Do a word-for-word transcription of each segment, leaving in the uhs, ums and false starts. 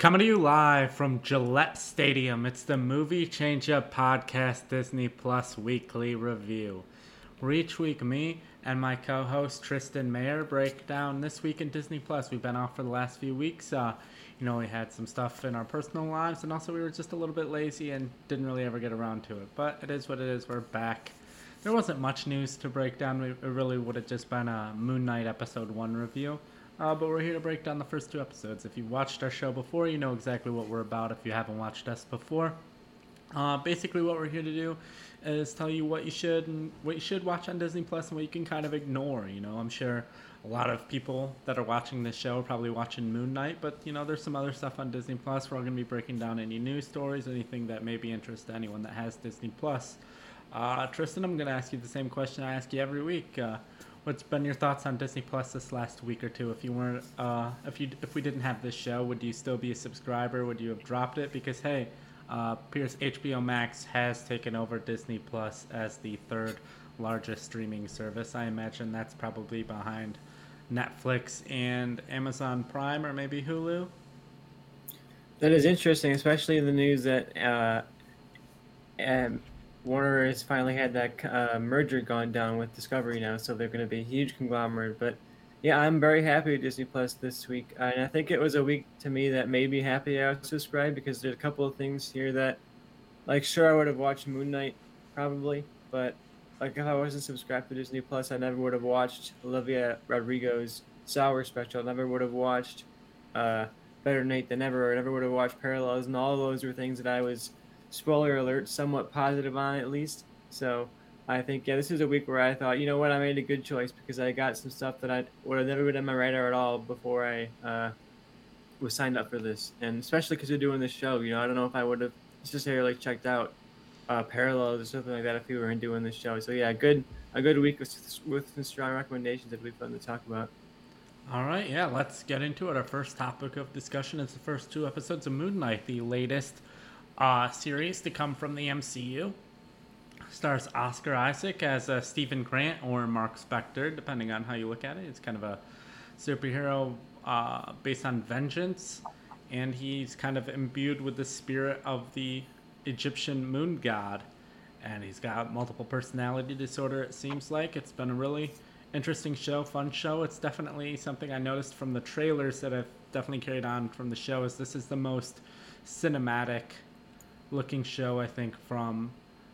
Coming to you live from Gillette Stadium, it's the Movie Change Up Podcast Disney Plus Weekly Review. Where each week, me and my co-host Tristan Mayer break down this week in Disney Plus. We've been off for the last few weeks. Uh, you know, we had some stuff in our personal lives, and also we were just a little bit lazy and didn't really ever get around to it. But it is what it is. We're back. There wasn't much news to break down. It really would have just been a Moon Knight Episode one review. Uh, but we're here to break down the first two episodes. If you watched our show before, you know exactly what we're about. If you haven't watched us before, uh, basically what we're here to do is tell you what you should and what you should watch on Disney Plus and what you can kind of ignore. You know, I'm sure a lot of people that are watching this show are probably watching Moon Knight, but you know, there's some other stuff on Disney Plus. We're all going to be breaking down any news stories, anything that may be interest to anyone that has Disney Plus. Uh, Tristan, I'm going to ask you the same question I ask you every week. Uh, What's been your thoughts on Disney Plus this last week or two? If you weren't, uh, if you if we didn't have this show, would you still be a subscriber? Would you have dropped it? Because hey, uh, Pierce H B O Max has taken over Disney Plus as the third largest streaming service. I imagine that's probably behind Netflix and Amazon Prime, or maybe Hulu. That is interesting, especially the news that uh, um, Warner has finally had that uh, merger gone down with Discovery now, so they're going to be a huge conglomerate. But yeah, I'm very happy with Disney Plus this week, uh, and I think it was a week to me that made me happy I was subscribed because there's a couple of things here that, like, sure I would have watched Moon Knight probably, but like if I wasn't subscribed to Disney Plus, I never would have watched Olivia Rodrigo's Sour special. I never would have watched uh, Better Nate Than Ever, or I never would have watched Parallels, and all of those were things that I was, spoiler alert, somewhat positive on at least. So I think, yeah, this is a week where I thought, you know what, I made a good choice because I got some stuff that I would have never been on my radar at all before I uh, was signed up for this. And especially because you're doing this show, you know, I don't know if I would have necessarily checked out uh, Parallels or something like that if we weren't doing this show. So yeah, good a good week with, with some strong recommendations that we've fun to talk about. All right, yeah, let's get into it. Our first topic of discussion is the first two episodes of Moon Knight, the latest uh, series to come from the M C U. Stars Oscar Isaac as uh, Stephen Grant or Mark Spector, depending on how you look at it. It's kind of a superhero uh, based on vengeance, and he's kind of imbued with the spirit of the Egyptian moon god. And he's got multiple personality disorder, it seems like. It's been a really interesting show, fun show. It's definitely something I noticed from the trailers that I've definitely carried on from the show, is this is the most cinematic looking show, I think, from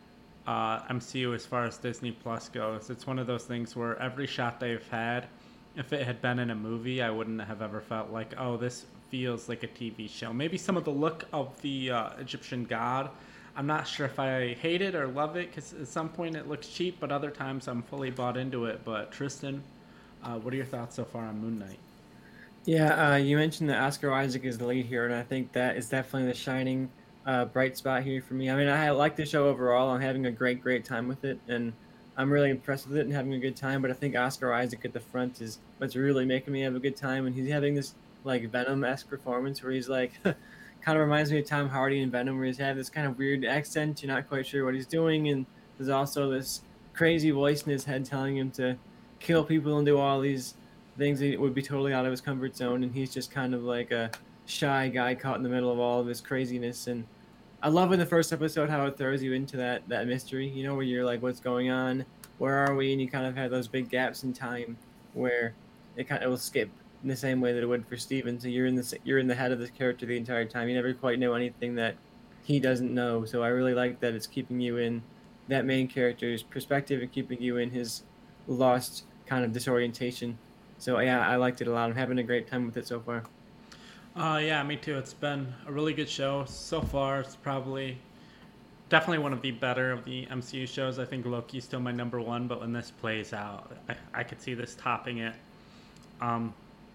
uh, M C U as far as Disney Plus goes. It's one of those things where every shot they've had, if it had been in a movie, I wouldn't have ever felt like, oh, this feels like a T V show. Maybe some of the look of the uh, Egyptian god, I'm not sure if I hate it or love it, because at some point it looks cheap, but other times I'm fully bought into it. But Tristan, uh, what are your thoughts so far on Moon Knight? Yeah, uh, you mentioned that Oscar Isaac is the lead here, and I think that is definitely the shining uh, bright spot here for me. I mean, I like the show overall. I'm having a great, great time with it, and I'm really impressed with it and having a good time. But I think Oscar Isaac at the front is what's really making me have a good time, and he's having this like Venom-esque performance where he's like, kind of reminds me of Tom Hardy in Venom, where he's had this kind of weird accent. You're not quite sure what he's doing, and there's also this crazy voice in his head telling him to kill people and do all these things that would be totally out of his comfort zone, and he's just kind of like a shy guy caught in the middle of all of this craziness. And I love in the first episode how it throws you into that that mystery, you know, where you're like, what's going on, where are we, and you kind of have those big gaps in time where it kind of it will skip in the same way that it would for Steven. So you're in the you're in the head of this character the entire time. You never quite know anything that he doesn't know. So I really like that it's keeping you in that main character's perspective and keeping you in his lost kind of disorientation. So yeah, I liked it a lot. I'm having a great time with it so far. Uh, yeah, me too. It's been a really good show so far. It's probably definitely one of the better of the M C U shows. I think Loki's still my number one, but when this plays out, I, I could see this topping it. Um,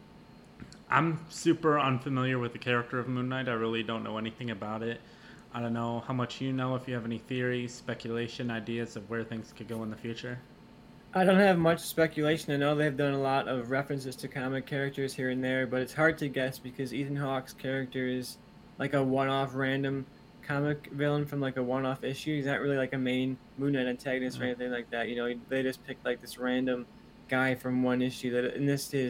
I'm super unfamiliar with the character of Moon Knight. I really don't know anything about it. I don't know how much you know, if you have any theories, speculation, ideas of where things could go in the future. I don't have much speculation. I know they've done a lot of references to comic characters here and there, but it's hard to guess because Ethan Hawke's character is like a one-off random comic villain from like a one-off issue. He's not really like a main Moon Knight antagonist or anything like that. You know, they just picked like this random guy from one issue that in this his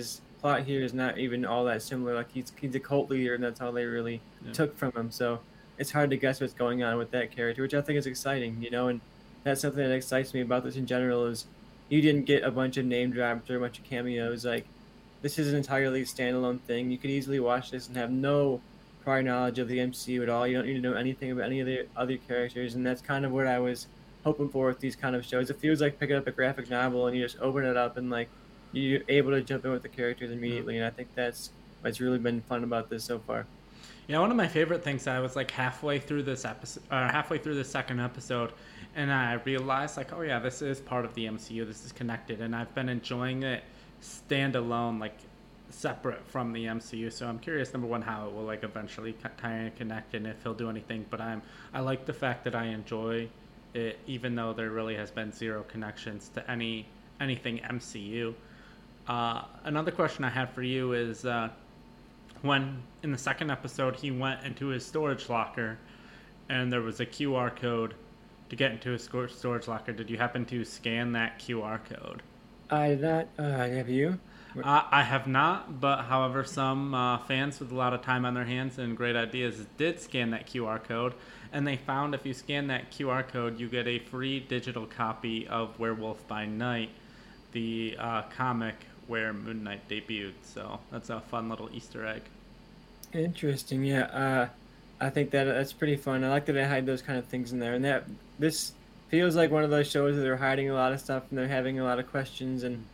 plot here is not even all that similar. Like he's he's a cult leader, and that's all they really Yeah. took from him. So it's hard to guess what's going on with that character, which I think is exciting, you know. And that's something that excites me about this in general is you didn't get a bunch of name drops or a bunch of cameos. Like this is an entirely standalone thing. You could easily watch this and have no prior knowledge of the M C U at all. You don't need to know anything about any of the other characters, and that's kind of what I was hoping for with these kind of shows. It feels like picking up a graphic novel and you just open it up and like you're able to jump in with the characters immediately. And I think that's what's really been fun about this so far. Yeah, one of my favorite things, I was like halfway through this episode, or halfway through the second episode, and I realized like, oh yeah, this is part of the M C U. This is connected, and I've been enjoying it standalone, like separate from the M C U. So I'm curious, number one, how it will like eventually tie and connect, and if he'll do anything. But I'm I like the fact that I enjoy it, even though there really has been zero connections to any anything M C U. Uh, another question I had for you is. Uh, when in the second episode he went into his storage locker and there was a Q R code to get into his storage locker, did you happen to scan that Q R code? I did not. Uh, have you? Uh, I have not, but however, some uh, fans with a lot of time on their hands and great ideas did scan that Q R code, and they found if you scan that Q R code, you get a free digital copy of Werewolf by Night, the uh, comic where Moon Knight debuted. So that's a fun little Easter egg. Interesting. Yeah. Uh, I think that that's pretty fun. I like that they hide those kind of things in there, and that this feels like one of those shows that they're hiding a lot of stuff and they're having a lot of questions. And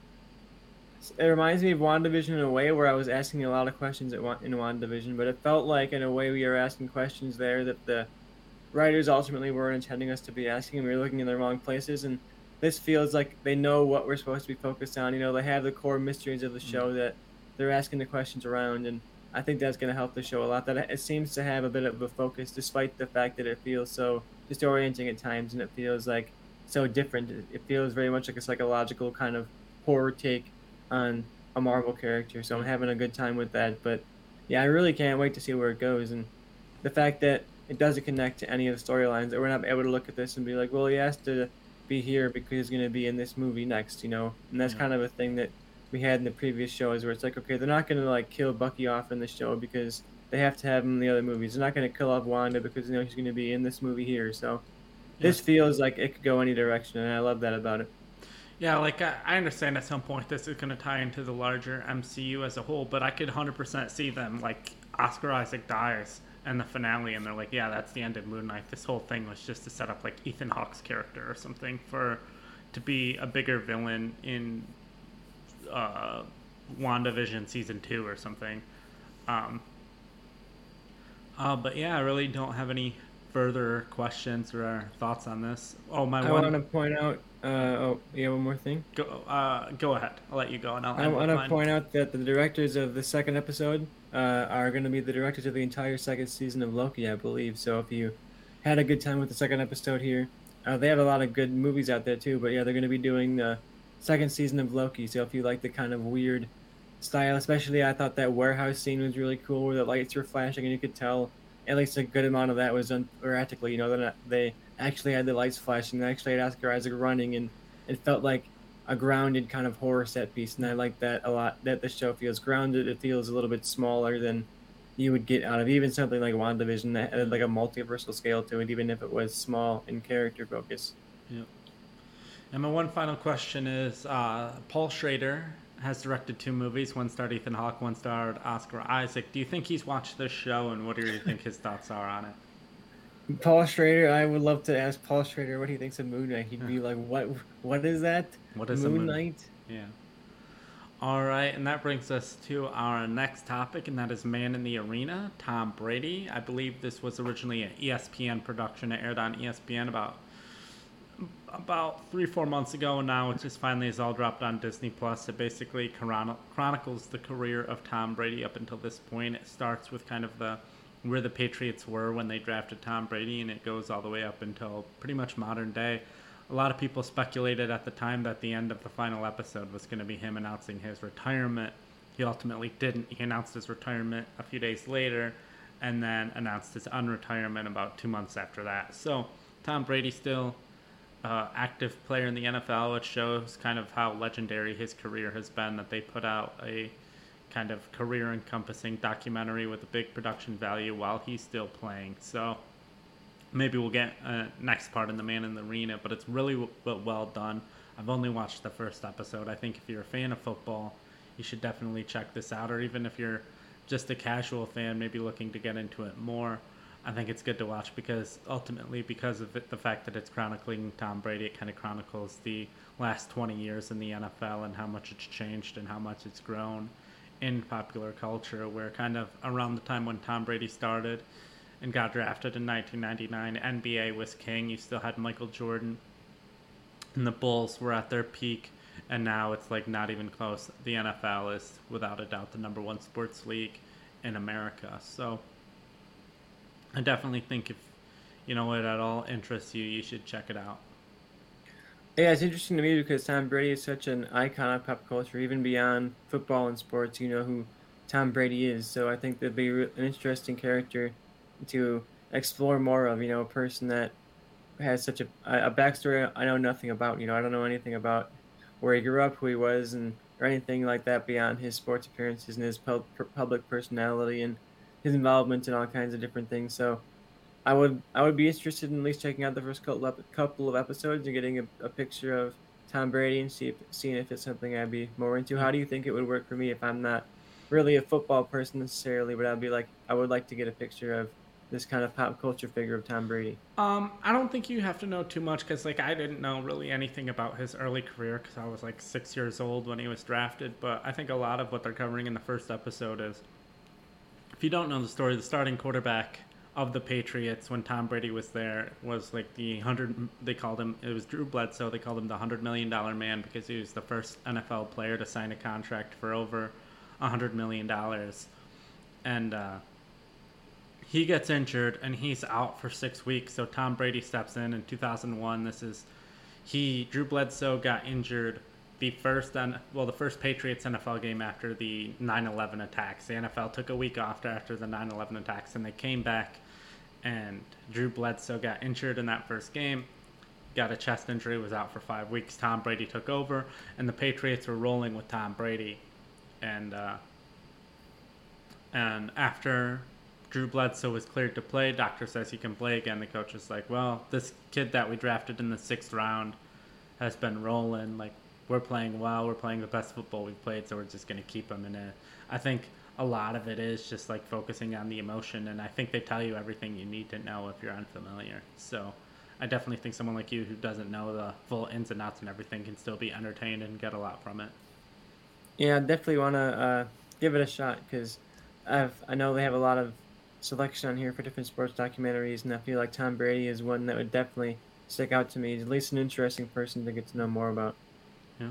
it reminds me of WandaVision in a way where I was asking a lot of questions at in WandaVision, but it felt like in a way we were asking questions there that the writers ultimately weren't intending us to be asking, and we were looking in the wrong places. And this feels like they know what we're supposed to be focused on. You know, they have the core mysteries of the show that they're asking the questions around, and I think that's going to help the show a lot. That it seems to have a bit of a focus, despite the fact that it feels so disorienting at times, and it feels like so different. It feels very much like a psychological kind of horror take on a Marvel character. So I'm having a good time with that. But yeah, I really can't wait to see where it goes. And the fact that it doesn't connect to any of the storylines, that we're not able to look at this and be like, well, he has to be here because he's going to be in this movie next, you know? And that's yeah. kind of a thing that we had in the previous shows where it's like, okay, they're not going to like kill Bucky off in the show because they have to have him in the other movies. They're not going to kill off Wanda because, you know, she's going to be in this movie here. So yeah. This feels like it could go any direction, and I love that about it. Yeah, like I, I understand at some point this is going to tie into the larger M C U as a whole, but I could one hundred percent see them, like Oscar Isaac dies and the finale, and they're like, yeah, that's the end of Moon Knight. This whole thing was just to set up like Ethan Hawke's character or something for to be a bigger villain in uh, WandaVision season two or something. Um, uh, but yeah, I really don't have any further questions or thoughts on this. Oh, my I one. want to point out. Uh, oh, you have one more thing? Go, uh, go ahead. I'll let you go, and I'll. I want to point out that the directors of the second episode uh, are going to be the directors of the entire second season of Loki, I believe. So if you had a good time with the second episode here, uh, they have a lot of good movies out there too. But yeah, they're going to be doing the second season of Loki. So if you like the kind of weird style, especially I thought that warehouse scene was really cool where the lights were flashing and you could tell at least a good amount of that was done erratically. You know, that they actually had the lights flashing. They actually had Oscar Isaac running, and it felt like a grounded kind of horror set piece. And I like that a lot. That the show feels grounded. It feels a little bit smaller than you would get out of even something like WandaVision that had like a multiversal scale to it, even if it was small in character focus. Yep. And my one final question is, uh, Paul Schrader has directed two movies. One starred Ethan Hawke, one starred Oscar Isaac. Do you think he's watched this show, and what do you think his thoughts are on it? Paul Schrader, I would love to ask Paul Schrader what he thinks of Moon Knight. He'd be like, "What? What is that? What is Moon, Moon Knight?" Yeah. All right, and that brings us to our next topic, and that is Man in the Arena, Tom Brady. I believe this was originally an E S P N production. It aired on E S P N about about three, four months ago, and now it just finally is all dropped on Disney Plus. It basically chron- chronicles the career of Tom Brady up until this point. It starts with kind of the where the Patriots were when they drafted Tom Brady, and it goes all the way up until pretty much modern day. A lot of people speculated at the time that the end of the final episode was going to be him announcing his retirement. He ultimately didn't. He announced his retirement a few days later and then announced his unretirement about two months after that. So Tom Brady still uh, active player in the N F L, which shows kind of how legendary his career has been, that they put out a kind of career encompassing documentary with a big production value while he's still playing. So maybe we'll get a next part in The Man in the Arena, but it's really w- well done. I've only watched the first episode. I think if you're a fan of football, you should definitely check this out, or even if you're just a casual fan, maybe looking to get into it more, I think it's good to watch because ultimately, because of it, the fact that it's chronicling Tom Brady, it kind of chronicles the last twenty years in the N F L and how much it's changed and how much it's grown in popular culture, where kind of around the time when Tom Brady started and got drafted in nineteen ninety-nine, N B A was king. You still had Michael Jordan, and the Bulls were at their peak, and now it's like not even close. The N F L is without a doubt the number one sports league in America. So I definitely think if you know it at all interests you, you should check it out. Yeah, it's interesting to me because Tom Brady is such an icon of pop culture, even beyond football and sports. You know who Tom Brady is, so I think that'd be an interesting character to explore more of. You know, a person that has such a a backstory I know nothing about. You know, I don't know anything about where he grew up, who he was, and or anything like that beyond his sports appearances and his pub, public personality and his involvement in all kinds of different things. So I would I would be interested in at least checking out the first couple of, couple of episodes and getting a, a picture of Tom Brady and see if, seeing if it's something I'd be more into. Yeah. How do you think it would work for me if I'm not really a football person necessarily, but I'd be like I would like to get a picture of this kind of pop culture figure of Tom Brady. Um, I don't think you have to know too much because, like, I didn't know really anything about his early career because I was like six years old when he was drafted. But I think a lot of what they're covering in the first episode is, if you don't know the story, the starting quarterback of the Patriots when Tom Brady was there was like the hundred. They called him. It was Drew Bledsoe. They called him the hundred million dollar man because he was the first N F L player to sign a contract for over a hundred million dollars, and. uh He gets injured and he's out for six weeks. So Tom Brady steps in in two thousand one. This is he Drew Bledsoe got injured the first well the first Patriots N F L game after the nine eleven attacks. The N F L took a week off after the nine eleven attacks and they came back and Drew Bledsoe got injured in that first game. Got a chest injury, was out for five weeks. Tom Brady took over and the Patriots were rolling with Tom Brady. And uh, and after Drew Bledsoe was cleared to play, doctor says he can play again. The coach was like, well, this kid that we drafted in the sixth round has been rolling. Like, we're playing well. We're playing the best football we've played, so we're just going to keep him in it. I think a lot of it is just, like, focusing on the emotion, and I think they tell you everything you need to know if you're unfamiliar. So I definitely think someone like you who doesn't know the full ins and outs and everything can still be entertained and get a lot from it. Yeah, I definitely want to uh, give it a shot because I've I know they have a lot of selection on here for different sports documentaries, and I feel like Tom Brady is one that would definitely stick out to me. He's at least an interesting person to get to know more about. Yeah.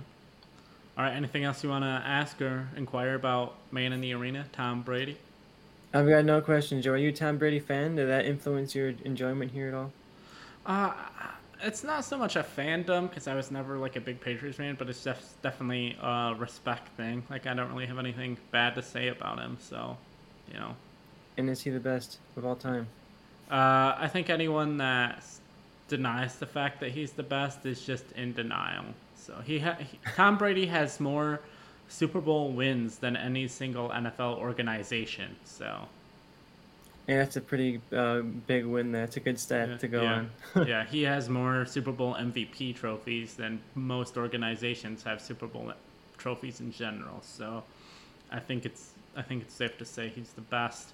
All right. Anything else you want to ask or inquire about Man in the Arena, Tom Brady? I've got no questions, Joe. Are you a Tom Brady fan? Did that influence your enjoyment here at all? Uh, it's not so much a fandom because I was never like a big Patriots fan, but it's just definitely a respect thing. Like I don't really have anything bad to say about him, so you know. And is he the best of all time? Uh, I think anyone that denies the fact that he's the best is just in denial. So he, ha- he Tom Brady has more Super Bowl wins than any single N F L organization. So yeah, that's a pretty uh, big win. That's a good stat yeah, to go yeah. on. Yeah, he has more Super Bowl M V P trophies than most organizations have Super Bowl trophies in general. So I think it's I think it's safe to say he's the best.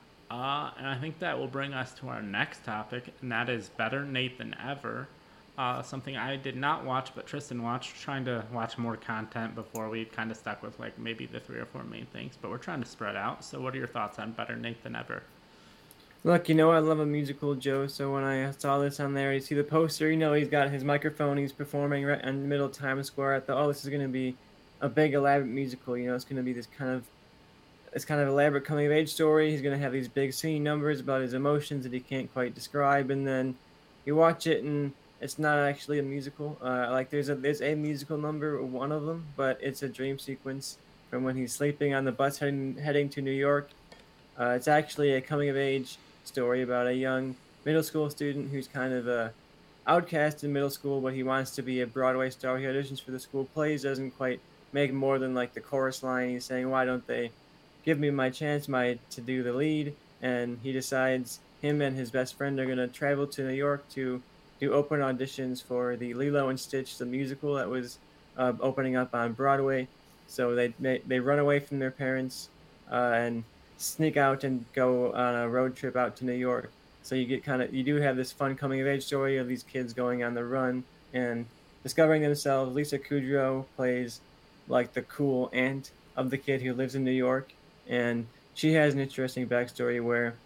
Uh, and I think that will bring us to our next topic, and that is Better Nate Than Ever. Uh, something I did not watch, but Tristan watched, trying to watch more content before we kind of stuck with like maybe the three or four main things, but we're trying to spread out. So what are your thoughts on Better Nate Than Ever? Look, you know I love a musical, Joe. So when I saw this on there, you see the poster. You know he's got his microphone. He's performing right in the middle of Times Square. I thought, oh, this is going to be a big elaborate musical. You know, it's going to be this kind of it's kind of elaborate coming of age story. He's going to have these big singing numbers about his emotions that he can't quite describe, and then you watch it and it's not actually a musical. Uh, like there's a there's a musical number, one of them, but it's a dream sequence from when he's sleeping on the bus heading heading to New York. Uh, it's actually a coming of age story about a young middle school student who's kind of a outcast in middle school, but he wants to be a Broadway star. He auditions for the school plays, doesn't quite make more than like the chorus line. He's saying, "Why don't they give me my chance, my to do the lead?" And he decides him and his best friend are gonna travel to New York to do open auditions for the Lilo and Stitch the musical that was uh, opening up on Broadway. So they they, they run away from their parents uh, and sneak out and go on a road trip out to New York. So you get kind of you do have this fun coming of age story of these kids going on the run and discovering themselves. Lisa Kudrow plays like the cool aunt of the kid who lives in New York, and she has an interesting backstory where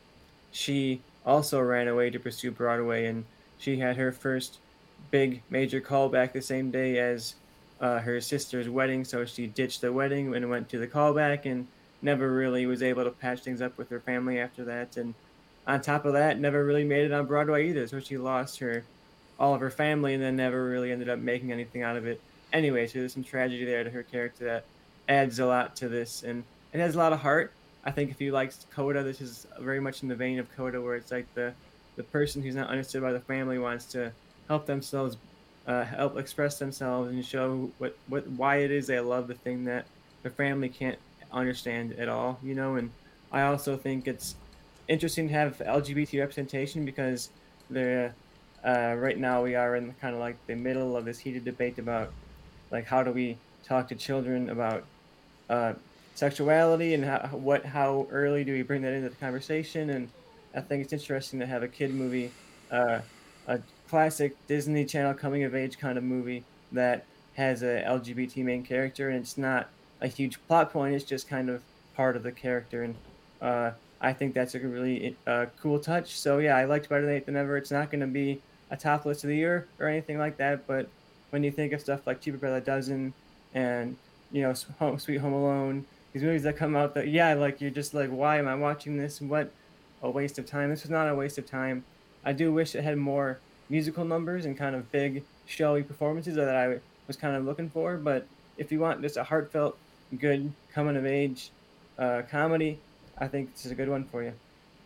she also ran away to pursue Broadway, and she had her first big major callback the same day as uh, her sister's wedding. So she ditched the wedding and went to the callback, and never really was able to patch things up with her family after that. And on top of that, never really made it on Broadway either. So she lost her all of her family, and then never really ended up making anything out of it. Anyway, so there's some tragedy there to her character that adds a lot to this, and it has a lot of heart. I think if you liked Coda, this is very much in the vein of Coda, where it's like the the person who's not understood by the family wants to help themselves, uh, help express themselves, and show what what why it is they love the thing that their family can't understand at all. You know, and I also think it's interesting to have L G B T representation because they're uh, right now we are in kind of like the middle of this heated debate about like how do we talk to children about uh, sexuality and how what how early do we bring that into the conversation. And I think it's interesting to have a kid movie, uh, a classic Disney Channel coming of age kind of movie that has a L G B T main character, and it's not a huge plot point. It's just kind of part of the character, and uh, I think that's a really uh, cool touch. So yeah, I liked Better Late Than Ever. It's not going to be a top list of the year or anything like that, but when you think of stuff like Cheaper by the Dozen and you know Home, Sweet Home Alone, these movies that come out that yeah, like you're just like, why am I watching this? What a waste of time. This was not a waste of time. I do wish it had more musical numbers and kind of big showy performances that I was kind of looking for. But if you want just a heartfelt, good coming of age uh, comedy, I think this is a good one for you.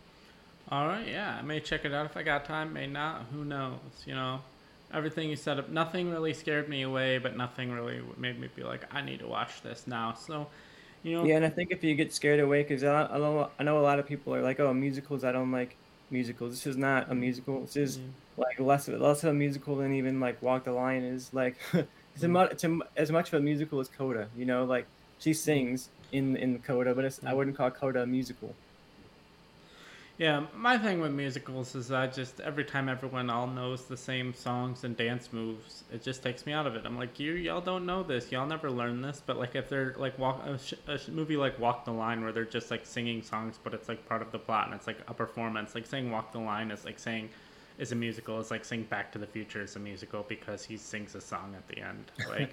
All right, yeah, I may check it out if I got time, may not. Who knows? You know, everything you said up, nothing really scared me away, but nothing really made me feel like I need to watch this now. So, you know, Yeah, and I think if you get scared away, because I, I know I know a lot of people are like, "Oh, musicals, I don't like musicals." This is not a musical. This is mm, like less of, less of a musical than even like Walk the Line is. Like it's a mm, much it's a, as much of a musical as Coda. You know, like she mm, sings in in Coda, but it's I mm. wouldn't call Coda a musical. Yeah, my thing with musicals is I just every time everyone all knows the same songs and dance moves, it just takes me out of it. I'm like, you y'all don't know this, y'all never learn this. But like if they're like walk a, sh- a sh- movie like Walk the Line where they're just like singing songs, but it's like part of the plot and it's like a performance. Like saying Walk the Line is like saying is a musical. It's like saying Back to the Future is a musical because he sings a song at the end. Like,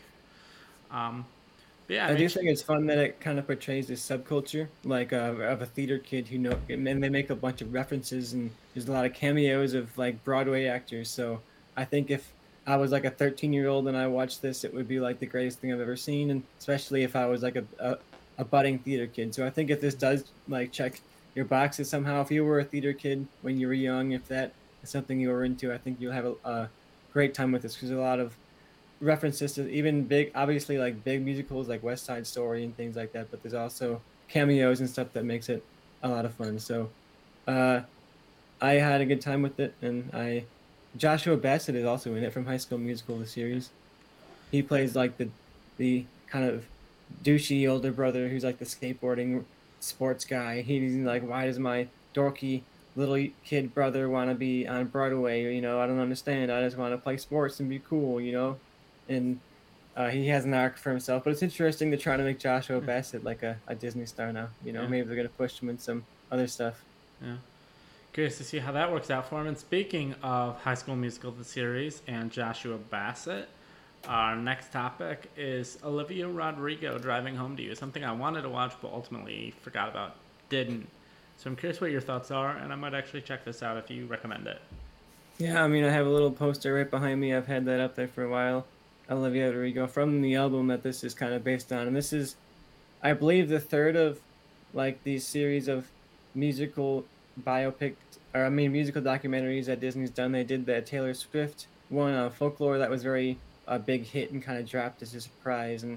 um, but yeah, I I mean, do think it's fun that it kind of portrays this subculture, like uh, of a theater kid who know, and they make a bunch of references, and there's a lot of cameos of like Broadway actors. So I think if I was like a thirteen year old and I watched this, it would be like the greatest thing I've ever seen, and especially if I was like a a, a budding theater kid. So I think if this does like check your boxes somehow, if you were a theater kid when you were young, if that is something you were into, I think you'll have a, a great time with this because a lot of references to even big, obviously like big musicals like West Side Story and things like that. But there's also cameos and stuff that makes it a lot of fun. So uh, I had a good time with it, and I Joshua Bassett is also in it from High School Musical, the series. He plays like the the kind of douchey older brother who's like the skateboarding sports guy. He's like, why does my dorky little kid brother want to be on Broadway? You know, I don't understand. I just want to play sports and be cool, you know? And uh, he has an arc for himself. But it's interesting to try to make Joshua yeah, Bassett like a, a Disney star now. You know, yeah, maybe they're going to push him in some other stuff. yeah. Curious to see how that works out for him. And speaking of High School Musical, the series, and Joshua Bassett, our next topic is Olivia Rodrigo Driving Home to You. Something I wanted to watch but ultimately forgot about, didn't. So I'm curious what your thoughts are, and I might actually check this out if you recommend it. Yeah, I mean, I have a little poster right behind me. I've had that up there for a while. Olivia Rodrigo from the album that this is kind of based on. And this is, I believe, the third of like these series of musical biopic, or I mean, musical documentaries that Disney's done. They did the Taylor Swift one, uh, Folklore, that was very a big hit and kind of dropped as a surprise. And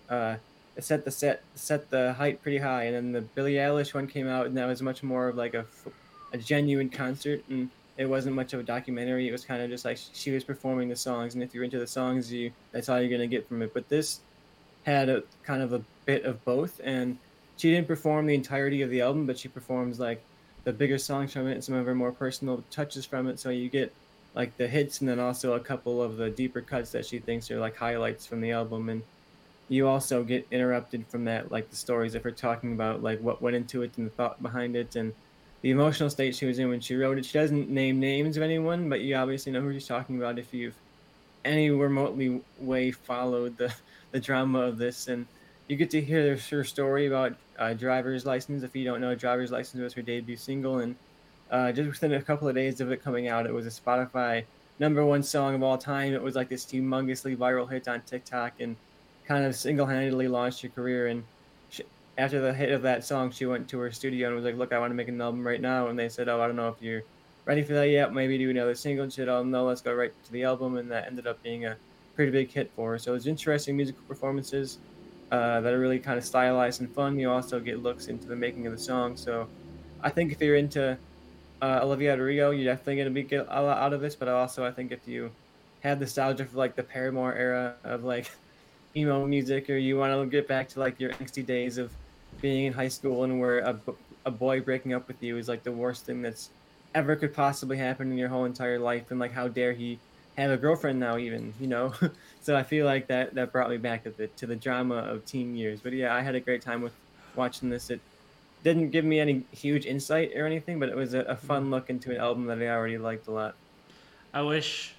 uh, it set the set set the height pretty high. And then the Billie Eilish one came out, and that was much more of like a f- a genuine concert, and it wasn't much of a documentary. It was kind of just like sh- she was performing the songs, and if you're into the songs, you that's all you're gonna get from it. But this had a kind of a bit of both, and she didn't perform the entirety of the album, but she performs like the bigger songs from it and some of her more personal touches from it. So you get like the hits and then also a couple of the deeper cuts that she thinks are like highlights from the album. And you also get interrupted from that, like the stories of her talking about like what went into it and the thought behind it and the emotional state she was in when she wrote it. She doesn't name names of anyone, but you obviously know who she's talking about if you've any remotely way followed the the drama of this. And you get to hear her story about uh, driver's license. If you don't know, driver's license was her debut single, and uh, just within a couple of days of it coming out, it was a Spotify number one song of all time. It was like this humongously viral hit on TikTok, and kind of single-handedly launched her career. And she, after the hit of that song, she went to her studio and was like, "Look, I want to make an album right now." And they said, "Oh, I don't know if you're ready for that yet. Maybe do another single." And she said, "Oh no, let's go right to the album." And that ended up being a pretty big hit for her. So it's interesting musical performances uh, that are really kind of stylized and fun. You also get looks into the making of the song. So I think if you're into uh, Olivia Rodrigo, you're definitely going to be get a lot out of this. But also, I think if you have nostalgia for like the Paramore era of like emo music, or you want to get back to like your angsty days of being in high school and where a, b- a boy breaking up with you is like the worst thing that's ever could possibly happen in your whole entire life, and like how dare he have a girlfriend now, even, you know. So I feel like that that brought me back a bit to the drama of teen years. But yeah, I had a great time with watching this. It didn't give me any huge insight or anything, but it was a, a Mm. fun look into an album that I already liked a lot. I wish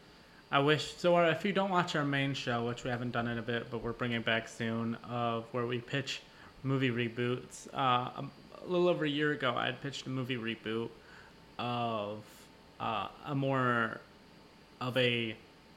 I wish so. uh, If you don't watch our main show, which we haven't done in a bit, but we're bringing back soon, of where we pitch movie reboots. Uh, a, a little over a year ago, I had pitched a movie reboot of uh, a more of a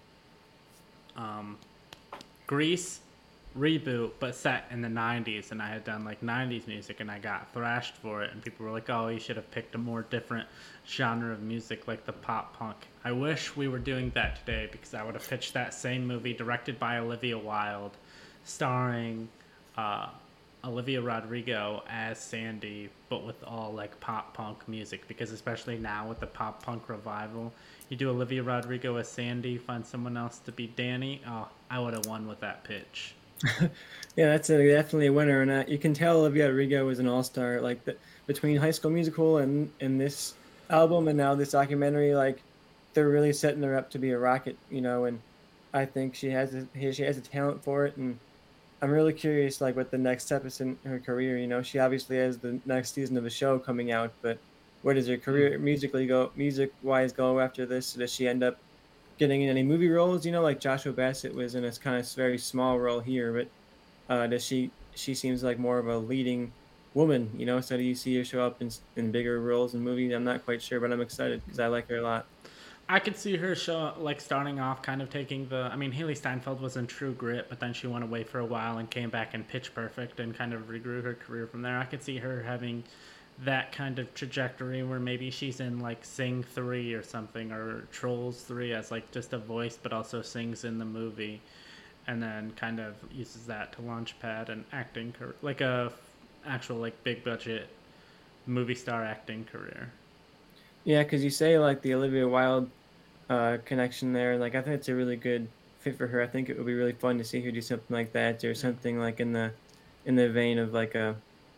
um, Grease reboot, but set in the nineties, and I had done like nineties music, and I got thrashed for it, and people were like, "Oh, you should have picked a more different genre of music, like the pop punk." I wish we were doing that today, because I would have pitched that same movie, directed by Olivia Wilde, starring uh, Olivia Rodrigo as Sandy, but with all like pop punk music. Because especially now with the pop punk revival, you do Olivia Rodrigo as Sandy, find someone else to be Danny. Oh, I would have won with that pitch. Yeah, that's a, definitely a winner, and uh, you can tell Olivia Rodrigo was an all-star. Like the, between High School Musical and and this album, and now this documentary, like they're really setting her up to be a rocket, you know. And I think she has a, she has a talent for it, and I'm really curious, like what the next step is in her career. You know, she obviously has the next season of the show coming out, but where does her Hmm. career musically go, music wise, go after this? Does she end up getting in any movie roles? You know, like Joshua Bassett was in a kind of very small role here, but uh, does she she seems like more of a leading woman, you know? So do you see her show up in in bigger roles in movies? I'm not quite sure, but I'm excited because I like her a lot. I could see her show like starting off kind of taking the. I mean, Haley Steinfeld was in True Grit, but then she went away for a while and came back in Pitch Perfect and kind of regrew her career from there. I could see her having that kind of trajectory where maybe she's in like Sing three or something, or Trolls three as like just a voice, but also sings in the movie, and then kind of uses that to launch pad and acting career, like a actual like big budget movie star acting career. Yeah, because you say like the Olivia Wilde uh, connection there. Like I think it's a really good fit for her. I think it would be really fun to see her do something like that, or Yeah. something like in the in the vein of like a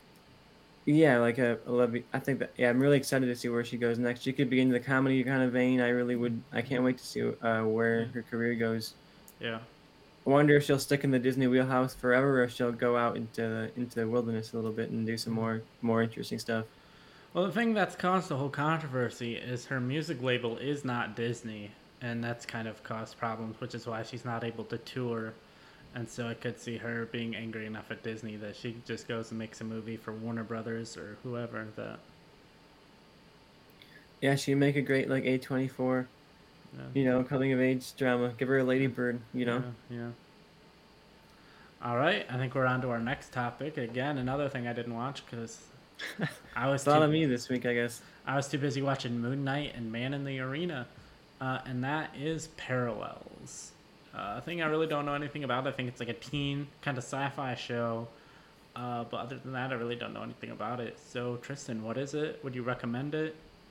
yeah, like a Olivia. I think that yeah, I'm really excited to see where she goes next. She could be in the comedy kind of vein. I really would. I can't wait to see uh, Yeah. where her career goes. Yeah. I wonder if she'll stick in the Disney wheelhouse forever, or if she'll go out into the into the wilderness a little bit and do some more more interesting stuff. Well, the thing that's caused the whole controversy is her music label is not Disney, and that's kind of caused problems, which is why she's not able to tour. And so I could see her being angry enough at Disney that she just goes and makes a movie for Warner Brothers or whoever that. Yeah, she'd make a great like A twenty-four, Yeah, you know, coming of age drama. Give her a Lady yeah, Bird, you know. yeah, yeah. All right, I think we're on to our next topic. Again, another thing I didn't watch because I was It's a lot too of me this week, I guess. I was too busy watching Moon Knight and Man in the Arena, uh, and that is Parallels. Uh, a thing I really don't know anything about. I think it's like a teen kind of sci-fi show. Uh, but other than that, I really don't know anything about it. So, Tristan, what is it? Would you recommend it?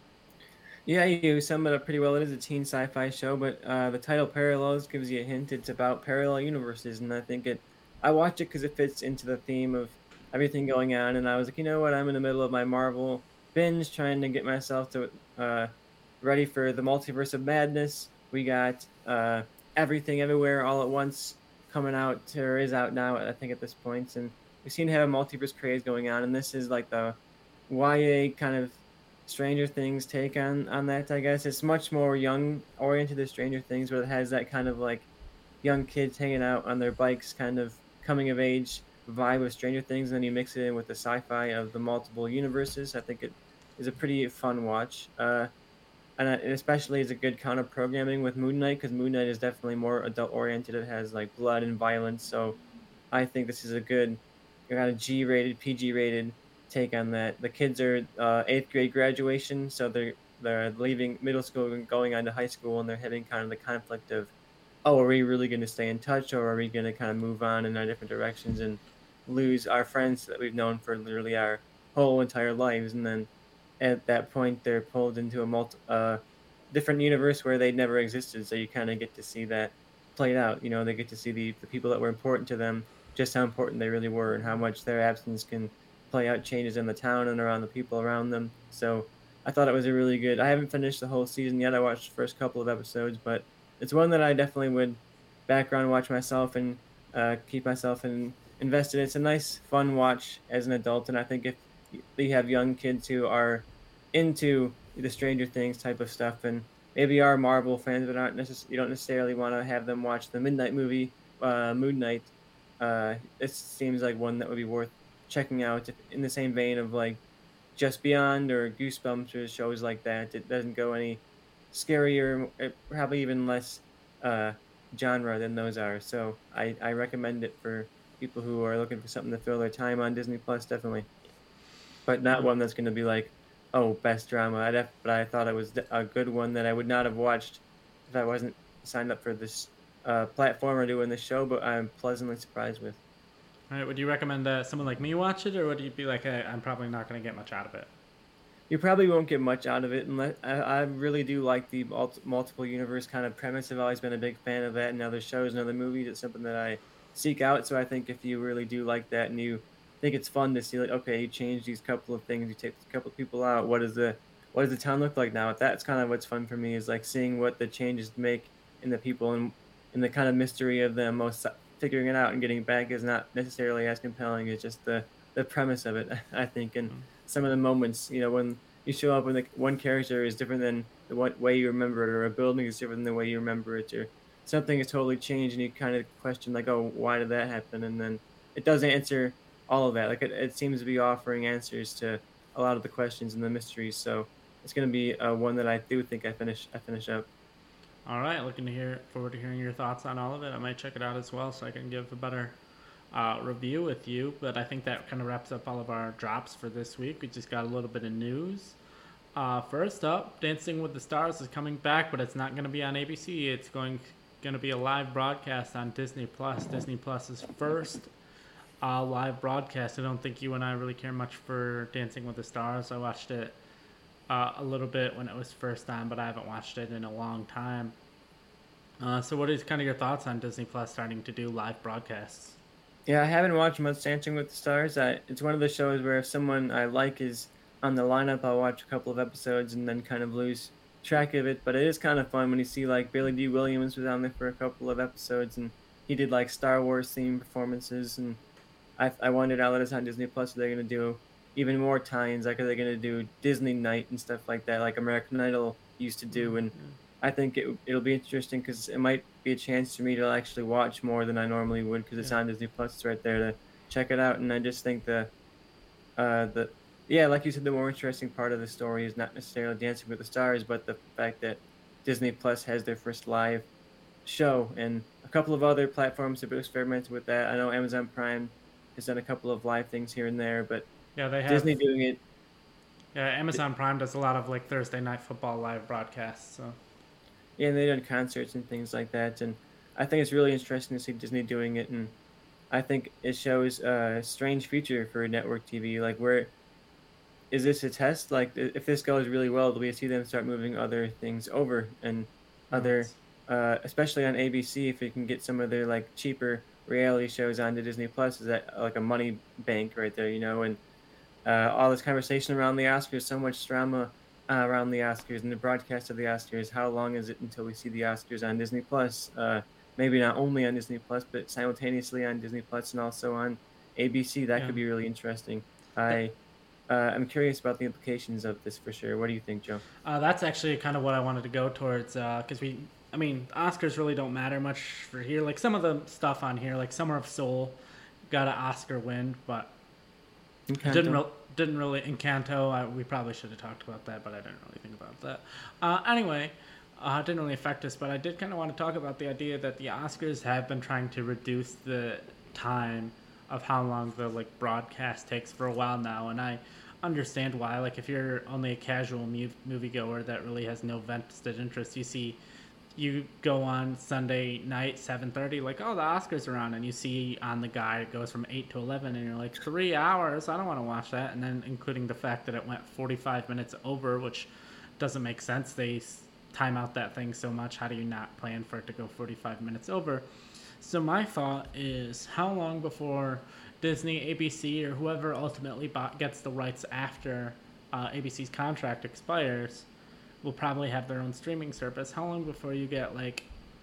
Yeah, you summed it up pretty well. It is a teen sci-fi show, but uh, the title Parallels gives you a hint. It's about parallel universes, and I think it. I watch it because it fits into the theme of everything going on, and I was like, you know what? I'm in the middle of my Marvel binge, trying to get myself to uh, ready for the multiverse of madness. We got uh, everything, everywhere, all at once coming out, or is out now. I think at this point, and we seem to have a multiverse craze going on, and this is like the Y A kind of Stranger Things take on on that. I guess it's much more young oriented to Stranger Things, where it has that kind of like young kids hanging out on their bikes, kind of coming of age vibe of Stranger Things, and then you mix it in with the sci-fi of the multiple universes. I think it is a pretty fun watch, uh, and uh, especially is a good counter programming with Moon Knight, because Moon Knight is definitely more adult oriented. It has like blood and violence, so I think this is a good kind of G rated, P G rated take on that. The kids are uh, eighth grade graduation, so they're they're leaving middle school and going on to high school, and they're having kind of the conflict of, oh, are we really going to stay in touch, or are we going to kind of move on in our different directions and lose our friends that we've known for literally our whole entire lives? And then at that point, they're pulled into a multi uh, different universe where they never existed. So you kind of get to see that played out. You know, they get to see the the people that were important to them, just how important they really were, and how much their absence can play out changes in the town and around the people around them. So I thought it was a really good. I haven't finished the whole season yet. I watched the first couple of episodes, but it's one that I definitely would background watch myself and uh, keep myself in, invested. It's a nice, fun watch as an adult, and I think if you have young kids who are into the Stranger Things type of stuff, and maybe are Marvel fans, but aren't necess- you don't necessarily want to have them watch the midnight movie, uh, Moon Knight. Uh, this seems like one that would be worth checking out if, in the same vein of like Just Beyond or Goosebumps or shows like that. It doesn't go any scarier, eh, probably even less uh, genre than those are. So I, I recommend it for people who are looking for something to fill their time on Disney Plus, definitely. But not Uh, one that's going to be like, oh, best drama. I def- but I thought it was a good one that I would not have watched if I wasn't signed up for this uh, platform or doing this show. But I'm pleasantly surprised with. all right, would you recommend uh, someone like me watch it, or would you be like, hey, I'm probably not going to get much out of it? You probably won't get much out of it unless I, I really do like the mul- multiple universe kind of premise. I've always been a big fan of that in other shows and other movies. It's something that I seek out. So I think if you really do like that and you think it's fun to see, like, okay, you change these couple of things, you take a couple of people out. What does the what does the town look like now? That's kind of what's fun for me is like seeing what the changes make in the people and in the kind of mystery of them most figuring it out and getting back is not necessarily as compelling as just the the premise of it. I think and some of the moments, you know, when you show up and the one character is different than the one way you remember it, or a building is different than the way you remember it, or something is totally changed, and you kind of question like, oh, why did that happen? And then it does answer all of that. Like it, it seems to be offering answers to a lot of the questions and the mysteries. So it's going to be uh, one that I do think I finish. I finish up. All right, looking to hear forward to hearing your thoughts on all of it. I might check it out as well, so I can give a better uh, review with you. But I think that kind of wraps up all of our drops for this week. We just got a little bit of news. Uh, first up, Dancing with the Stars is coming back, but it's not going to be on A B C. It's going going to be a live broadcast on Disney Plus. Disney Plus's first uh, live broadcast. I don't think you and I really care much for Dancing with the Stars. I watched it uh, a little bit when it was first on, but I haven't watched it in a long time. Uh, so, what is kind of your thoughts on Disney Plus starting to do live broadcasts? Yeah, I haven't watched much Dancing with the Stars. I, it's one of the shows where if someone I like is on the lineup, I'll watch a couple of episodes and then kind of lose track of it. But it is kind of fun when you see like Billy D. Williams was on there for a couple of episodes and he did like Star Wars themed performances. And I, I wondered now that it's on Disney Plus, are they going to do even more tie-ins? Like, are they going to do Disney Night and stuff like that, like American Idol used to do? And I think it, it'll be interesting because it might be a chance for me to actually watch more than I normally would because it's Yeah. on Disney Plus. It's right there to check it out. And I just think the, uh, the, yeah, like you said, the more interesting part of the story is not necessarily Dancing with the Stars, but the fact that Disney Plus has their first live show, and a couple of other platforms have experimented with that. I know Amazon Prime has done a couple of live things here and there, but Yeah, they have. Disney doing it. Yeah, Amazon Prime does a lot of like Thursday night football live broadcasts. So Yeah, and they done concerts and things like that. And I think it's really interesting to see Disney doing it, and I think it shows a strange future for network T V. Like, where is this a test? Like, i- if this goes really well, do we see them start moving other things over and No, other, it's uh, especially on A B C, if we can get some of their like cheaper reality shows onto Disney Plus, is that like a money bank right there, you know? And uh, all this conversation around the Oscars, so much drama uh, around the Oscars and the broadcast of the Oscars. How long is it until we see the Oscars on Disney Plus? Uh, maybe not only on Disney Plus, but simultaneously on Disney Plus and also on A B C. That yeah. could be really interesting. Th- I uh, I'm curious about the implications of this for sure. What do you think, Joe? Uh, that's actually kind of what I wanted to go towards because we, I mean, Oscars really don't matter much for here. Like some of the stuff on here, like Summer of Soul, got an Oscar win, but it didn't Encanto. re- didn't really Encanto. I, we probably should have talked about that, but I didn't really think about that. Uh, anyway, uh, it didn't really affect us, but I did kind of want to talk about the idea that the Oscars have been trying to reduce the time of how long the like broadcast takes for a while now, and I understand why. Like if you're only a casual mu- moviegoer that really has no vested interest, you see you go on Sunday night seven thirty like, oh, the Oscars are on, and you see on the guy it goes from eight to eleven, and you're like, three hours, I don't want to watch that. And then including the fact that it went forty-five minutes over, which doesn't make sense. They time out that thing so much. How do you not plan for it to go forty-five minutes over? So my thought is, how long before Disney, A B C, or whoever ultimately gets the rights after uh, A B C's contract expires will probably have their own streaming service? How long before you get like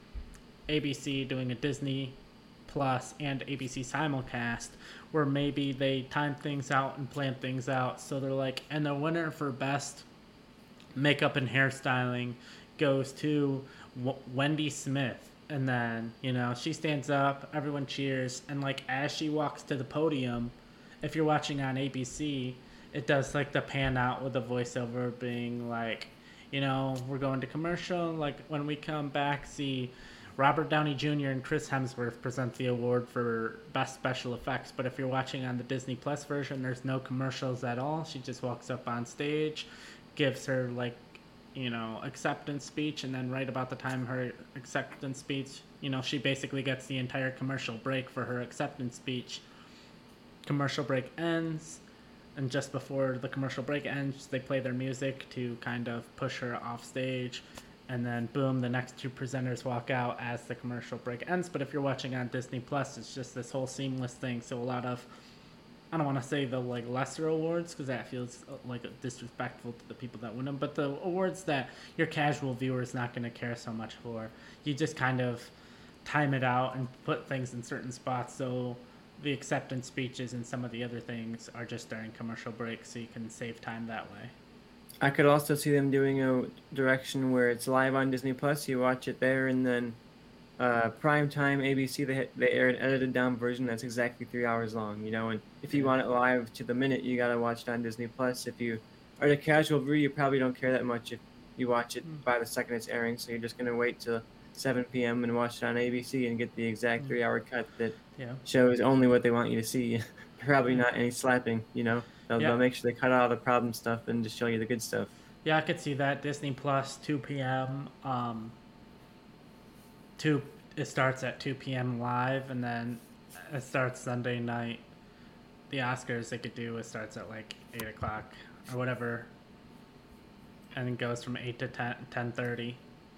A B C doing a Disney Plus and A B C simulcast, where maybe they time things out and plan things out, so they're like, and the winner for best makeup and hairstyling goes to w- Wendy Smith. And then, you know, she stands up, everyone cheers, and like as she walks to the podium, if you're watching on A B C, it does like the pan out with the voiceover being like, you know, we're going to commercial. Like when we come back, see Robert Downey Junior and Chris Hemsworth present the award for best special effects. But if you're watching on the Disney Plus version, there's no commercials at all. She just walks up on stage, gives her like, you know, acceptance speech, and then right about the time her acceptance speech, you know, she basically gets the entire commercial break for her acceptance speech. Commercial break ends, and just before the commercial break ends, they play their music to kind of push her off stage, and then boom, the next two presenters walk out as the commercial break ends. But if you're watching on Disney Plus, it's just this whole seamless thing. So a lot of, I don't want to say the like lesser awards because that feels like disrespectful to the people that win them, but the awards that your casual viewer is not going to care so much for, you just kind of time it out and put things in certain spots. So the acceptance speeches and some of the other things are just during commercial breaks, so you can save time that way. I could also see them doing a direction where it's live on Disney Plus. You watch it there, and then uh, prime time A B C they they air an edited down version that's exactly three hours long. You know, and if you Yeah. want it live to the minute, you gotta watch it on Disney Plus. If you are a casual viewer, you probably don't care that much if you watch it Mm. by the second it's airing. So you're just gonna wait till seven p.m. and watch it on A B C and get the exact Mm. three hour cut that Yeah. shows only what they want you to see. Probably Yeah. not any slapping. You know, they'll, Yeah. they'll make sure they cut out all the problem stuff and just show you the good stuff. Yeah, I could see that. Disney Plus, two p.m. Um, two. It starts at two p.m. live, and then it starts Sunday night. The Oscars they could do it starts at like eight o'clock or whatever, and it goes from eight to ten ten thirty.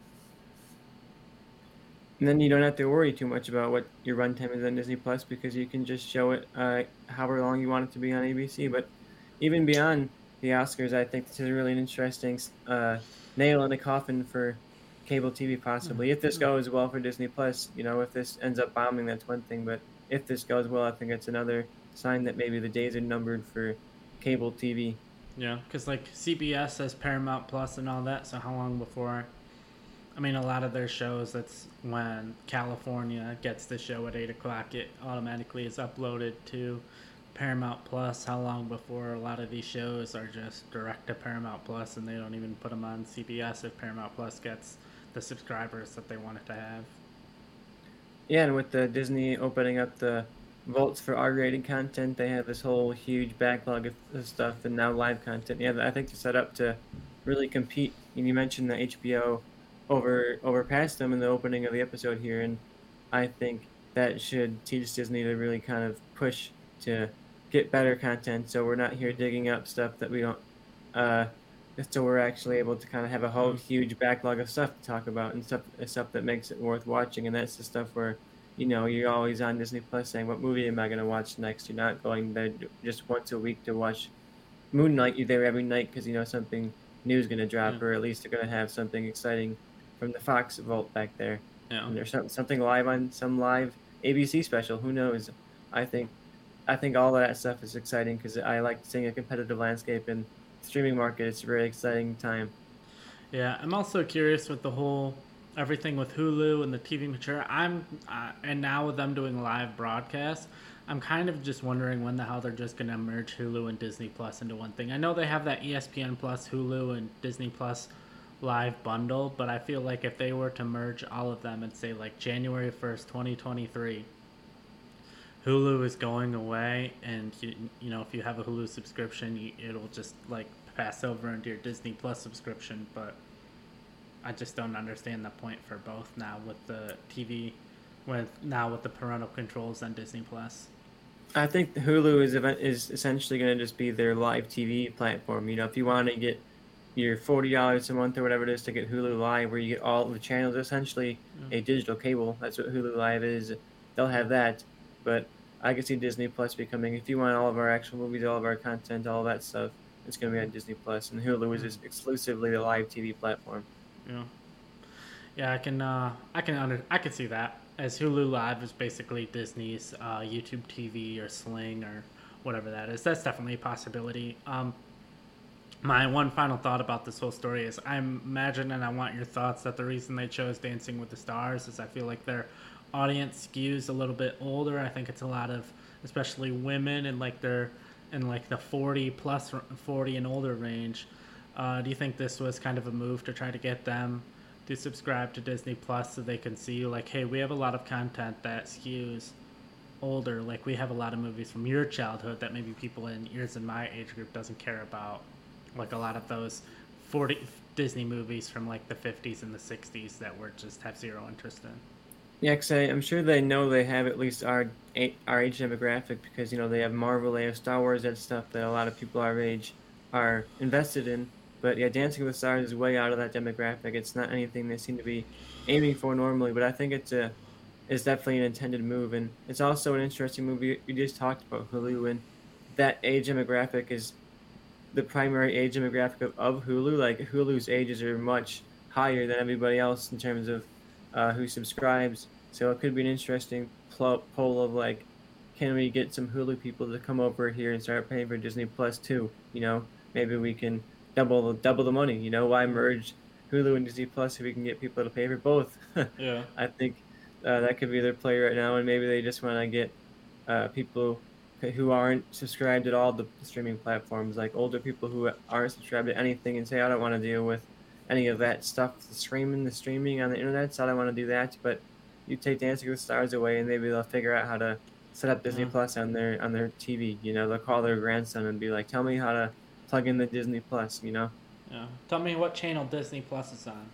And then you don't have to worry too much about what your runtime is on Disney Plus because you can just show it uh, however long you want it to be on A B C. But even beyond the Oscars, I think this is really an interesting uh, nail in the coffin for cable T V, possibly. If this goes well for Disney Plus, you know, if this ends up bombing, that's one thing. But if this goes well, I think it's another sign that maybe the days are numbered for cable T V. Yeah, because like C B S has Paramount Plus and all that. So how long before? I mean, a lot of their shows, that's when California gets the show at eight o'clock, it automatically is uploaded to Paramount Plus. How long before a lot of these shows are just direct to Paramount Plus and they don't even put them on C B S if Paramount Plus gets the subscribers that they want it to have? Yeah, and with the Disney opening up the vaults for R-rated content, they have this whole huge backlog of of stuff and now live content. Yeah, I think they're set up to really compete. And you mentioned that H B O over overpassed them in the opening of the episode here, and I think that should teach Disney to really kind of push to get better content, so we're not here digging up stuff that we don't, uh, so we're actually able to kind of have a whole Mm, huge backlog of stuff to talk about and stuff uh, stuff that makes it worth watching. And that's the stuff where, you know, you're always on Disney Plus saying, "What movie am I going to watch next?" You're not going there j- just once a week to watch Moon Knight. You're there every night because you know something new is going to yeah, drop, or at least they're going to have something exciting from the Fox vault back there, yeah. and there's some, something live on some live A B C special. Who knows? I think I think all of that stuff is exciting because I like seeing a competitive landscape in the streaming market. It's a very exciting time. Yeah, I'm also curious with the whole everything with Hulu and the T V mature. I'm uh, and now with them doing live broadcasts, I'm kind of just wondering when the hell they're just gonna merge Hulu and Disney Plus into one thing. I know they have that E S P N Plus, Hulu, and Disney Plus live bundle, but I feel like if they were to merge all of them and say like January first, twenty twenty-three, Hulu is going away, and you, you know if you have a Hulu subscription, you, it'll just like pass over into your Disney Plus subscription, but I just don't understand the point for both now with the T V, with now with the parental controls on Disney Plus. I think Hulu is event is essentially going to just be their live T V platform. You know, if you want to get your forty dollars a month or whatever it is to get Hulu Live, where you get all the channels, essentially Yeah. a digital cable. That's what Hulu Live is. They'll have that, but I can see Disney Plus becoming. If you want all of our actual movies, all of our content, all that stuff, it's going to be on Disney Plus, and Hulu is Mm, just exclusively the live T V platform. yeah, yeah, I can, uh, I can under, I can see that as Hulu Live is basically Disney's uh, YouTube T V or Sling or whatever that is. That's definitely a possibility. Um, my one final thought about this whole story is I imagine, and I want your thoughts, that the reason they chose Dancing with the Stars is I feel like their audience skews a little bit older. I think it's a lot of, especially women, and like they're in like the forty plus forty and older range. Uh, do you think this was kind of a move to try to get them to subscribe to Disney Plus so they can see like, hey, we have a lot of content that skews older. Like we have a lot of movies from your childhood that maybe people in yours and my age group doesn't care about. Like a lot of those forty Disney movies from like the fifties and the sixties that we're just have zero interest in. Yeah, cause I, I'm sure they know they have at least our a- our age demographic because you know they have Marvel, they have Star Wars, that stuff that a lot of people our age are invested in. But yeah, Dancing with the Stars is way out of that demographic. It's not anything they seem to be aiming for normally. But I think it's a it's definitely an intended move, and it's also an interesting movie. We just talked about Hulu, and that age demographic is the primary age demographic of, of Hulu. Like Hulu's ages are much higher than everybody else in terms of uh, who subscribes. So it could be an interesting pl- poll of like, can we get some Hulu people to come over here and start paying for Disney Plus too? You know, maybe we can double double the money. You know, why merge Hulu and Disney Plus if we can get people to pay for both? Yeah. I think uh, that could be their play right now, and maybe they just want to get uh, people who aren't subscribed at all to streaming platforms, like older people who aren't subscribed to anything and say, I don't want to deal with any of that stuff, the streaming, the streaming on the internet, so I don't want to do that. But you take Dancing with the Stars away, and maybe they'll figure out how to set up Disney Yeah. Plus on their on their T V. You know, they'll call their grandson and be like, "Tell me how to plug in the Disney Plus." You know. Yeah. Tell me what channel Disney Plus is on.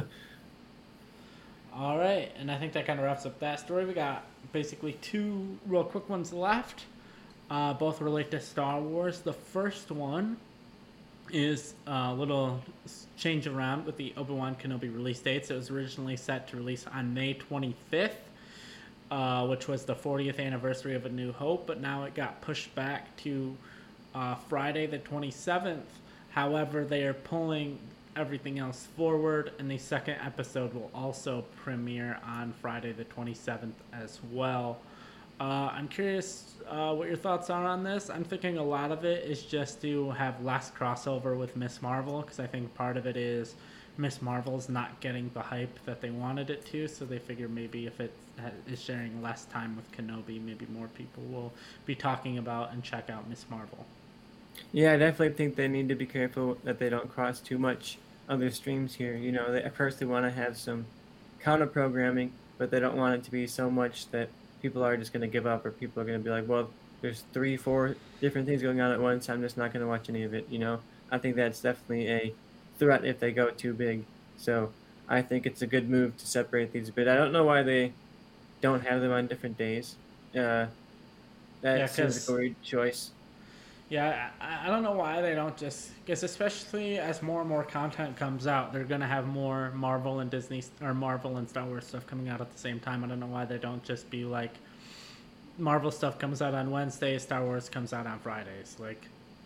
All right, and I think that kind of wraps up that story. We got basically two real quick ones left. Uh, both relate to Star Wars. The first one is a little change around with the Obi-Wan Kenobi release dates. It was originally set to release on May twenty-fifth, uh, which was the fortieth anniversary of A New Hope, but now it got pushed back to uh, Friday the twenty-seventh. However, they are pulling everything else forward, and the second episode will also premiere on Friday the twenty-seventh as well. Uh, I'm curious uh, what your thoughts are on this. I'm thinking a lot of it is just to have less crossover with Miss Marvel, because I think part of it is Miss Marvel's not getting the hype that they wanted it to, so they figure maybe if it is sharing less time with Kenobi, maybe more people will be talking about and check out Miss Marvel. Yeah, I definitely think they need to be careful that they don't cross too much other streams here. You know, they, at first they want to have some counter programming, but they don't want it to be so much that people are just going to give up, or people are going to be like, well, there's three, four different things going on at once. I'm just not going to watch any of it. You know, I think that's definitely a threat if they go too big. So I think it's a good move to separate these. But I don't know why they don't have them on different days. Uh, Yeah, that seems like a because weird choice. yeah, I, I don't know why they don't just because especially as more and more content comes out, they're gonna have more Marvel and Disney or Marvel and Star Wars stuff coming out at the same time. I don't know why they don't just be like Marvel stuff comes out on Wednesdays, Star Wars comes out on Fridays. Like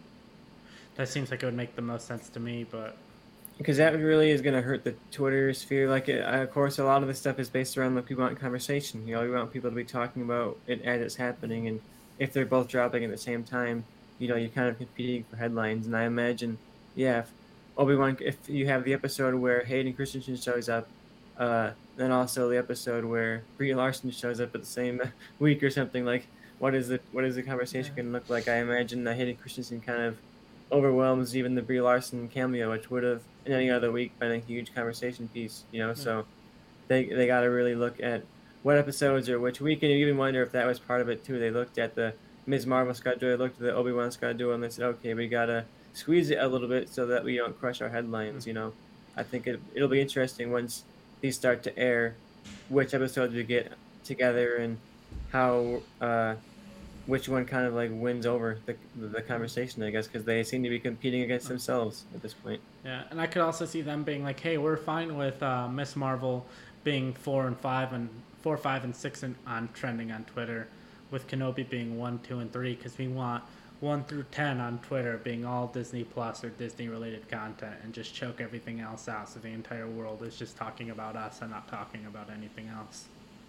that seems like it would make the most sense to me, but Because that really is going to hurt the Twitter sphere. Like, uh, of course, a lot of this stuff is based around like we want conversation. You know, we want people to be talking about it as it's happening, and if they're both dropping at the same time, you know, you're kind of competing for headlines. And I imagine, yeah, if Obi Wan, if you have the episode where Hayden Christensen shows up, uh, then also the episode where Brie Larson shows up at the same week or something. Like, what is the what is the yeah. conversation going to look like? I imagine that Hayden Christensen kind of overwhelms even the Brie Larson cameo, which would have in any other week been a huge conversation piece, you know. Yeah. So they they got to really look at what episodes or which week, and you even wonder if that was part of it too. They looked at the Miz Marvel schedule, they looked at the Obi Wan schedule, and they said, okay, we gotta squeeze it a little bit so that we don't crush our headlines, you know. I think it it'll be interesting once these start to air, which episodes we get together and how uh which one kind of like wins over the the conversation, I guess, because they seem to be competing against themselves at this point. Yeah, and I could also see them being like, "Hey, we're fine with uh, Miss Marvel being four and five and four, five, and six in, on trending on Twitter, with Kenobi being one, two, and three, because we want one through ten on Twitter being all Disney Plus or Disney related content, and just choke everything else out, so the entire world is just talking about us and not talking about anything else."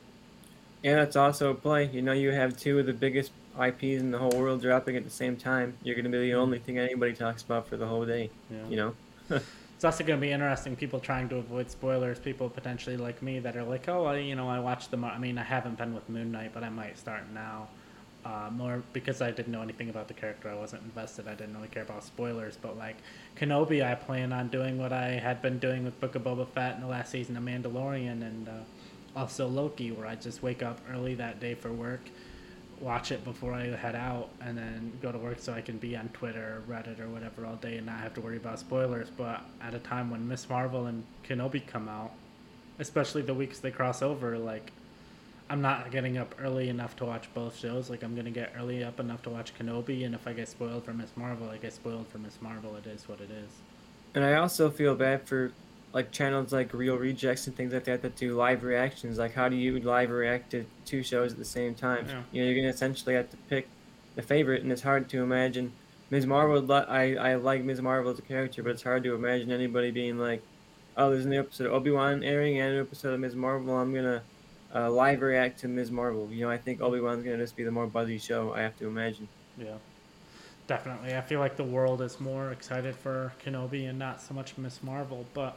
And that's also a play. You know, you have two of the biggest I Ps in the whole world dropping at the same time. You're going to be the Mm. only thing anybody talks about for the whole day. Yeah. You know. It's also going to be interesting. People trying to avoid spoilers. People potentially like me that are like, oh, well, you know, I watched the. Mar- I mean, I haven't been with Moon Knight, but I might start now. Uh, more because I didn't know anything about the character. I wasn't invested. I didn't really care about spoilers. But like Kenobi, I plan on doing what I had been doing with Book of Boba Fett in the last season of Mandalorian, and uh, also Loki, where I just wake up early that day for work, watch it before I head out, and then go to work so I can be on Twitter or Reddit or whatever all day and not have to worry about spoilers. But at a time when Miss Marvel and Kenobi come out, especially the weeks they cross over, like I'm not getting up early enough to watch both shows. Like I'm gonna get early up enough to watch Kenobi, and if I get spoiled for Miss Marvel, I get spoiled for Miss Marvel. It is what it is. And I also feel bad for like channels like Real Rejects and things like that that do live reactions. Like, how do you live react to two shows at the same time? Yeah. You know, you're gonna essentially have to pick the favorite, and it's hard to imagine. Miz Marvel, li- I I like Miz Marvel as a character, but it's hard to imagine anybody being like, "Oh, there's a new episode of Obi Wan airing and a new episode of Miz Marvel. I'm gonna uh, live react to Miz Marvel." You know, I think Obi Wan's gonna just be the more buzzy show. I have to imagine. Yeah. Definitely. I feel like the world is more excited for Kenobi and not so much Miss Marvel, but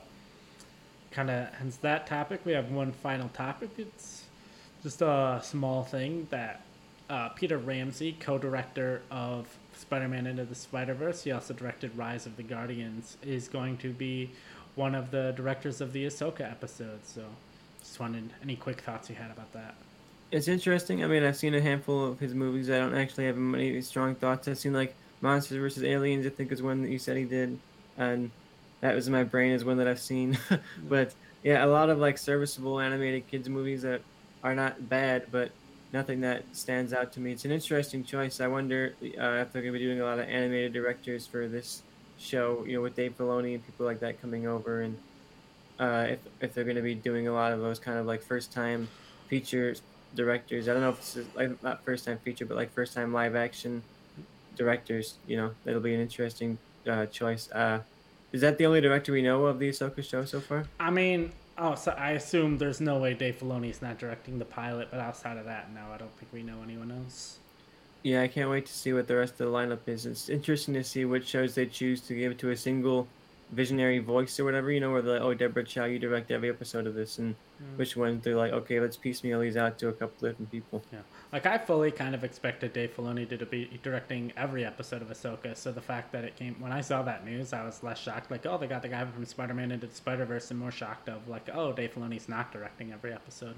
kind of hence that topic. We have one final topic. It's just a small thing that uh, Peter Ramsey, co-director of Spider-Man Into the Spider-Verse, he also directed Rise of the Guardians, is going to be one of the directors of the Ahsoka episodes. So just wanted any quick thoughts you had about that. It's interesting. I mean, I've seen a handful of his movies. I don't actually have many strong thoughts. I've seen like Monsters versus Aliens, I think is one that you said he did, and that was in my brain is one that I've seen. But yeah, a lot of like serviceable animated kids movies that are not bad, but nothing that stands out to me. It's an interesting choice. I wonder uh, if they're going to be doing a lot of animated directors for this show, you know, with Dave Filoni and people like that coming over, and uh, if if they're going to be doing a lot of those kind of like first time features directors. I don't know if this is like not first time feature, but like first time live action directors. You know, that'll be an interesting uh, choice. Uh, is that the only director we know of the Ahsoka show so far? I mean, oh, so I assume there's no way Dave Filoni's not directing the pilot, but outside of that, no, I don't think we know anyone else. Yeah, I can't wait to see what the rest of the lineup is. It's interesting to see which shows they choose to give to a single visionary voice or whatever, you know, where they're like, oh, Deborah Chow, you direct every episode of this, and Mm. which ones they're like, okay, let's piecemeal these out to a couple different people. Yeah, like I fully kind of expected Dave Filoni to be directing every episode of Ahsoka. So the fact that it came when I saw that news, I was less shocked. Like, oh, they got the guy from Spider-Man Into the Spider-Verse, and more shocked of like, oh, Dave Filoni's not directing every episode.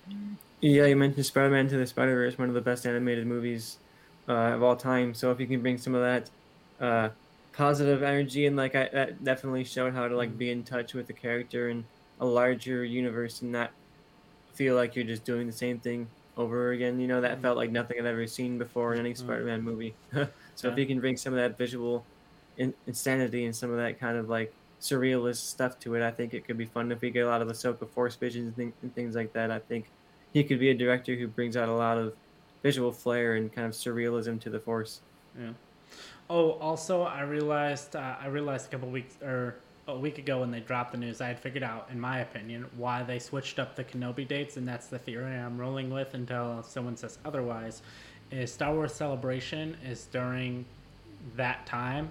Yeah, you mentioned Spider-Man to the Spider-Verse, one of the best animated movies uh, of all time. So if you can bring some of that uh, positive energy and like I, that definitely showed how to like be in touch with the character and a larger universe and not feel like you're just doing the same thing over again. You know, that felt like nothing I've ever seen before in any Mm. Spider-Man movie. So Yeah. if you can bring some of that visual in- insanity and some of that kind of like surrealist stuff to it, I think it could be fun. If we get a lot of Ahsoka Force visions and, thing- and things like that, I think he could be a director who brings out a lot of visual flair and kind of surrealism to the Force. Yeah. Oh, also, I realized uh, I realized a couple weeks or a week ago when they dropped the news, I had figured out, in my opinion, why they switched up the Kenobi dates, and that's the theory I'm rolling with until someone says otherwise. Is Star Wars Celebration is during that time,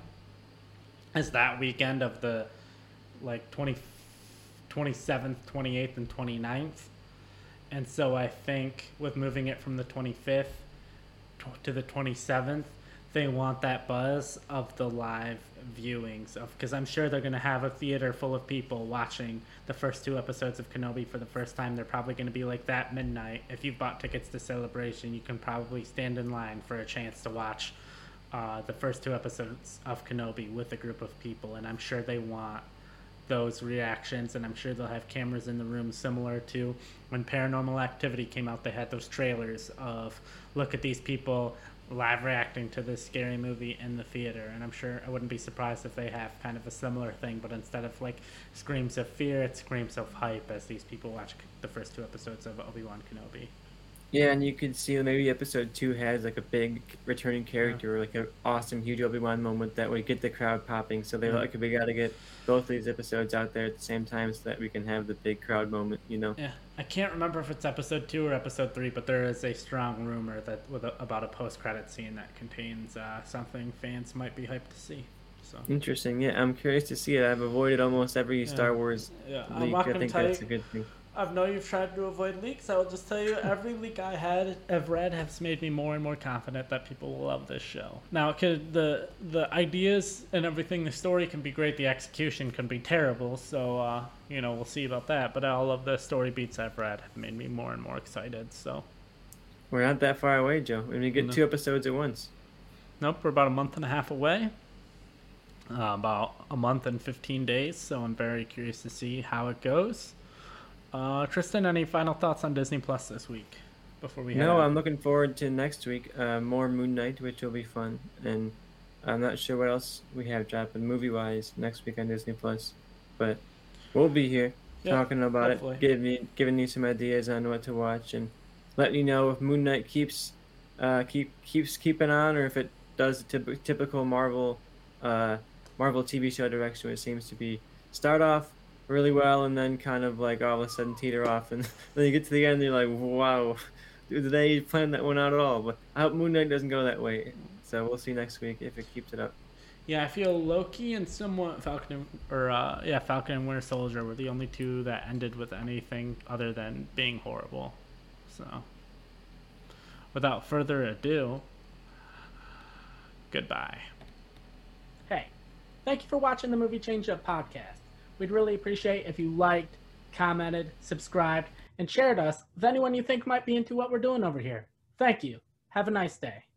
is that weekend of the like twenty, twenty-seventh, twenty-eighth, and twenty-ninth. And so I think with moving it from the twenty-fifth to the twenty-seventh, they want that buzz of the live viewings of, because I'm sure they're going to have a theater full of people watching the first two episodes of Kenobi for the first time. They're probably going to be like that midnight. If you've bought tickets to Celebration, you can probably stand in line for a chance to watch uh, the first two episodes of Kenobi with a group of people, and I'm sure they want those reactions, and I'm sure they'll have cameras in the room similar to when Paranormal Activity came out. They had those trailers of, look at these people live reacting to this scary movie in the theater, and I'm sure I wouldn't be surprised if they have kind of a similar thing, but instead of like screams of fear, it's screams of hype as these people watch the first two episodes of Obi-Wan Kenobi. Yeah, and you could see maybe episode two has like a big returning character, or like an awesome, huge Obi-Wan moment that would get the crowd popping. So they're Yeah. like, we got to get both of these episodes out there at the same time so that we can have the big crowd moment, you know? Yeah, I can't remember if it's episode two or episode three, but there is a strong rumor that with a, about a post-credit scene that contains uh, something fans might be hyped to see. So Interesting. Yeah, I'm curious to see it. I've avoided almost every Yeah. Star Wars yeah, I'm leak. not I gonna think tell that's you. a good thing. I know you've tried to avoid leaks. I will just tell you, every leak I had have read has made me more and more confident that people will love this show. Now, it could, the the ideas and everything, the story can be great, the execution can be terrible. So, uh, you know, we'll see about that. But all of the story beats I've read have made me more and more excited. So, We're not that far away, Joe. We get No. two episodes at once. nope, we're about a month and a half away. Uh, about a month and fifteen days. So I'm very curious to see how it goes. Uh, Tristan, any final thoughts on Disney Plus this week before we head No, out? I'm looking forward to next week. Uh, more Moon Knight, which will be fun, and I'm not sure what else we have dropping movie-wise next week on Disney Plus, but we'll be here Yeah, talking about hopefully. it, giving you giving you some ideas on what to watch, and letting you know if Moon Knight keeps uh, keep keeps keeping on, or if it does the typ- typical Marvel uh, Marvel T V show direction. It seems to be start off really well and then kind of like all of a sudden teeter off, and then you get to the end and you're like, wow, did they plan that one out at all? But I hope Moon Knight doesn't go that way. So we'll see next week if it keeps it up. Yeah, I feel Loki and somewhat Falcon and, or uh, yeah, Falcon and Winter Soldier were the only two that ended with anything other than being horrible. So, without further ado, goodbye. Hey, thank you for watching the Movie Change Up podcast. We'd really appreciate if you liked, commented, subscribed, and shared us with anyone you think might be into what we're doing over here. Thank you. Have a nice day.